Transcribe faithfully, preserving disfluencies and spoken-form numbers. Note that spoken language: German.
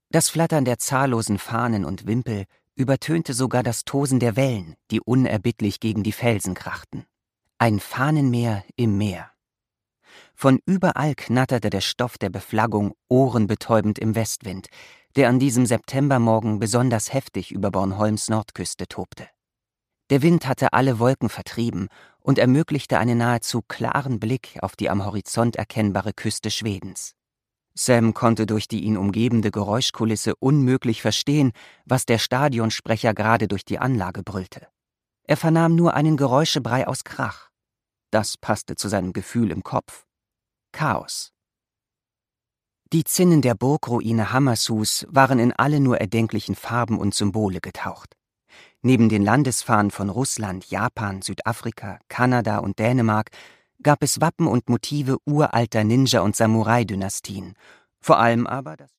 Das Flattern der zahllosen Fahnen und Wimpel übertönte sogar das Tosen der Wellen, die unerbittlich gegen die Felsen krachten. Ein Fahnenmeer im Meer. Von überall knatterte der Stoff der Beflaggung ohrenbetäubend im Westwind, der an diesem Septembermorgen besonders heftig über Bornholms Nordküste tobte. Der Wind hatte alle Wolken vertrieben und ermöglichte einen nahezu klaren Blick auf die am Horizont erkennbare Küste Schwedens. Sam konnte durch die ihn umgebende Geräuschkulisse unmöglich verstehen, was der Stadionsprecher gerade durch die Anlage brüllte. Er vernahm nur einen Geräuschebrei aus Krach. Das passte zu seinem Gefühl im Kopf. Chaos. Die Zinnen der Burgruine Hammershus waren in alle nur erdenklichen Farben und Symbole getaucht. Neben den Landesfahnen von Russland, Japan, Südafrika, Kanada und Dänemark gab es Wappen und Motive uralter Ninja- und Samurai-Dynastien, vor allem aber das